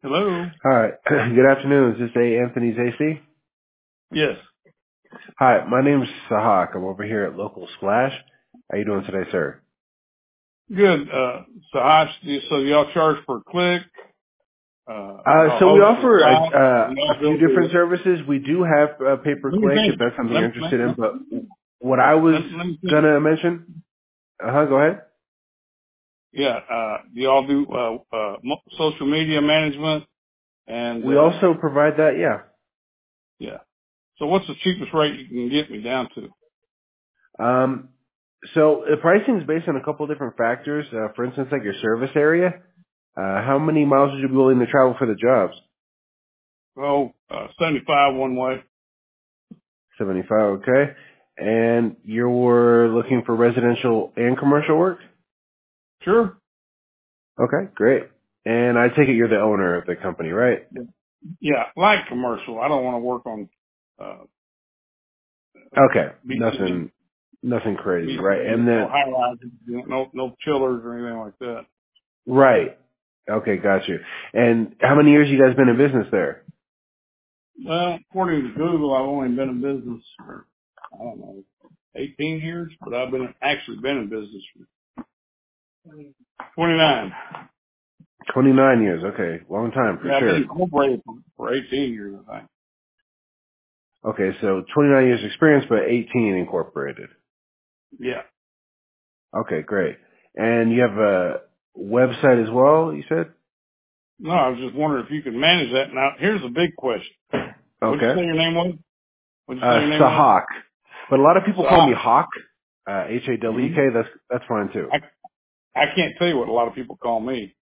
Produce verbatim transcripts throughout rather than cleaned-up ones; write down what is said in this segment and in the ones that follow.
Hello? Hi. Good afternoon. Is this A. Anthony's A C? Yes. Hi, my name's Sahak. I'm over here at Local Splash. How you doing today, sir? Good. Uh, so I, so y'all charge per click, uh, Uh, y'all so we host the offer a, site, uh, and y'all a few build different the, services. We do have uh, let me pay-per-click if finish. that's something you're Let, let, interested in. let, But what I was let, let me finish. gonna mention, uh-huh, go ahead. Yeah, uh, y'all do, uh, uh, mo- social media management and, We uh, also provide that, yeah. yeah. So what's the cheapest rate you can get me down to? Um, so the pricing is based on a couple different factors. Uh, for instance, like your service area. Uh, how many miles would you be willing to travel for the jobs? Oh, uh, seventy-five one way. seventy-five, okay. And you were looking for residential and commercial work? Sure. Okay, great. And I take it you're the owner of the company, right? Yeah, like commercial. I don't want to work on, uh, Okay, B C nothing, nothing crazy, right? B C And no then, high rises, no, no chillers or anything like that. right. Okay, got you. And how many years you guys been in business there? Well, according to Google, I've only been in business for, I don't know, eighteen years, but I've been, actually been in business for twenty-nine. twenty-nine years, okay. Long time, for Yeah, I've been sure. incorporated for, for eighteen years, I think. Okay, so twenty-nine years experience, but eighteen incorporated. Yeah. Okay, great. And you have a website as well, you said? No, I was just wondering if you could manage that. Now, here's a big question. What'd you Okay. say your name was? What'd you say Uh, your name was? Sahak. But a lot of people So call I, me Hawk, uh, H A W K. hmm That's that's fine too. I, I can't tell you what a lot of people call me.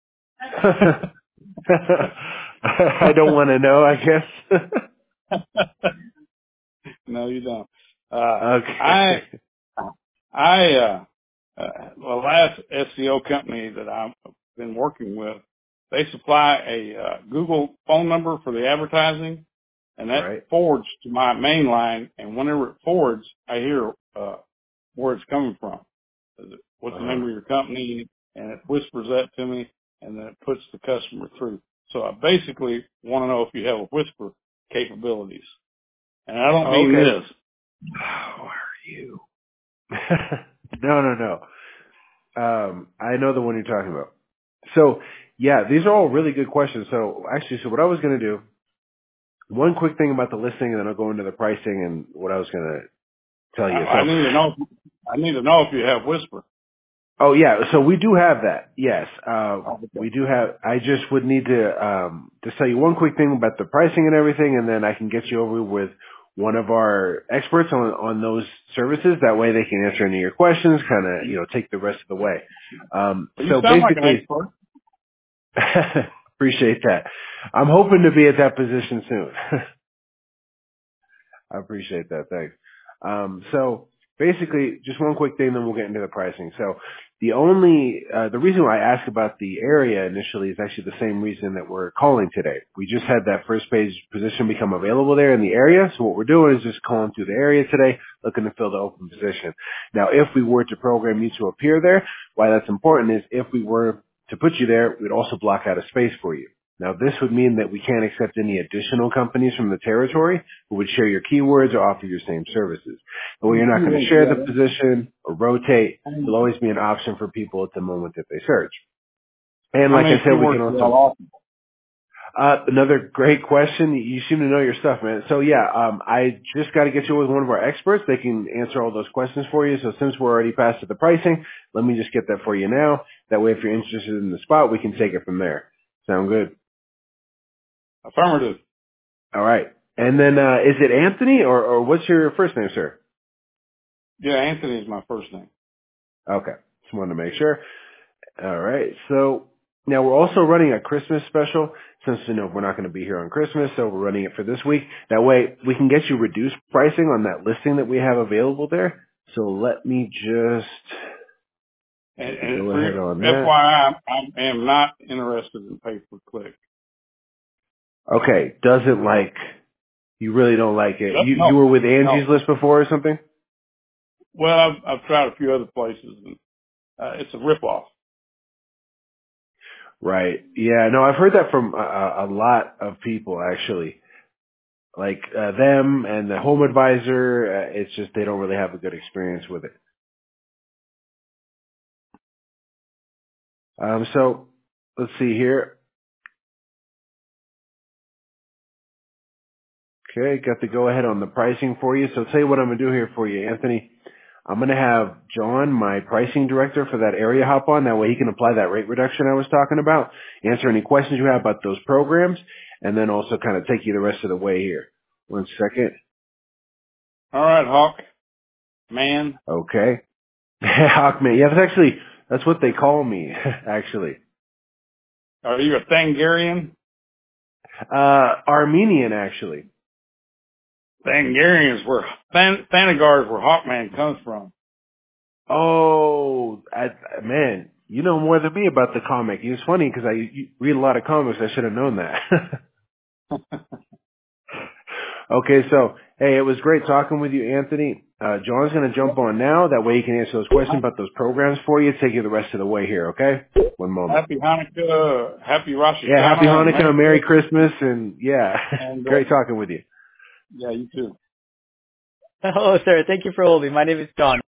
I don't want to know, I guess. No, you don't. Uh, I, Okay. I, uh, uh, the last S E O company that I've been working with, they supply a uh, Google phone number for the advertising, and that Right. forwards to my main line. And whenever it forwards, I hear uh, where it's coming from. What's the Uh-huh. name of your company? And it whispers that to me, and then it puts the customer through. So I basically want to know if you have a whisper capabilities. And I don't Oh, mean okay. this. How are you? No, no, no. Um, I know the one you're talking about. So, yeah, these are all really good questions. So, actually, so what I was going to do, one quick thing about the listing, and then I'll go into the pricing and what I was going to tell I, you. I So, need to know. I need to know if you have whisper. oh yeah, so we do have that. Yes, uh, Oh, okay. we do have. I just would need to um, just tell you one quick thing about the pricing and everything, and then I can get you over with one of our experts on on those services. That way, they can answer any of your questions. Kind of, you know, take the rest of the way. Um, Well, you so sound like an basically, expert. appreciate that. I'm hoping to be at that position soon. I appreciate that. Thanks. Um, so basically, just one quick thing, then we'll get into the pricing. So the only, uh, the reason why I asked about the area initially is actually the same reason that we're calling today. We just had that first page position become available there in the area. So what we're doing is just calling through the area today, looking to fill the open position. Now, if we were to program you to appear there, why that's important is if we were to put you there, we'd also block out a space for you. Now, this would mean that we can't accept any additional companies from the territory who would share your keywords or offer your same services. But when You you're not going to keywords, share the yeah. position or rotate, How there'll always be an option for people at the moment that they search. And how like I many said, we can keywords do y'all also, offer? uh, another great question. You seem to know your stuff, man. So yeah, um, I just got to get you with one of our experts. They can answer all those questions for you. So since we're already past to the pricing, let me just get that for you now. That way, if you're interested in the spot, we can take it from there. Sound good? Affirmative. All right. And then, uh, is it Anthony or, or what's your first name, sir? Yeah, Anthony is my first name. Okay. Just wanted to make sure. All right. So now we're also running a Christmas special since, you know, we're not going to be here on Christmas. So we're running it for this week. That way we can get you reduced pricing on that listing that we have available there. So let me just And, get the and go for ahead on F that. Y I, I am not interested in pay per click. Okay. Doesn't like, you really don't like it. Yep, You, you no, were with no. Angie's List before or something? Well, I've, I've tried a few other places, and uh, it's a ripoff. Right. Yeah. No, I've heard that from a, a lot of people actually. Like uh, them and the home advisor, uh, it's just they don't really have a good experience with it. Um, so let's see here. Okay, got the go ahead on the pricing for you. So I'll tell you what I'm gonna do here for you, Anthony. I'm gonna have John, my pricing director for that area, hop on. That way he can apply that rate reduction I was talking about, answer any questions you have about those programs, and then also kind of take you the rest of the way here. One second. All right, Hawk, man. Okay. Hawkman. Yeah, that's actually, that's what they call me, actually. Are you a Thangarian? Uh, Armenian, actually. Thangarians where Than- Thanagar is where Hawkman comes from. Oh, I, man, you know more than me about the comic. It's funny because I you read a lot of comics. I should have known that. Okay, so, hey, it was great talking with you, Anthony. Uh, John's going to jump on now. That way he can answer those questions about those programs for you, take you the rest of the way here, okay? One moment. Happy Hanukkah, happy Rosh Yeah, happy Hashanah, Hanukkah, and Merry Merry Christmas, and yeah, and uh, great talking with you. yeah, you too. Hello, sir. Thank you for holding. My name is John.